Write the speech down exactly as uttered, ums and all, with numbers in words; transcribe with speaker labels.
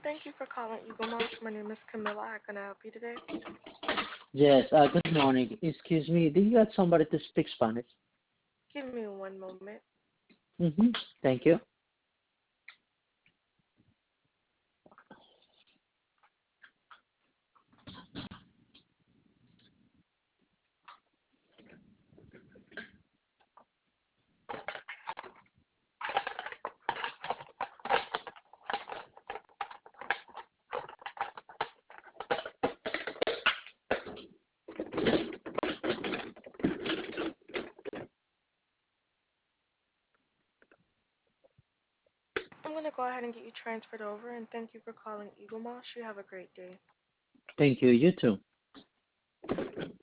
Speaker 1: Thank you for calling Eagle Moss. My name is Camilla. How can I help you today?
Speaker 2: Yes, uh, good morning. Excuse me, do you got somebody to speak Spanish?
Speaker 1: Give me one moment.
Speaker 2: Mm-hmm. Thank you.
Speaker 1: I'm going to go ahead and get you transferred over and thank you for calling Eagle Moss. You have a great day.
Speaker 2: Thank you. You too.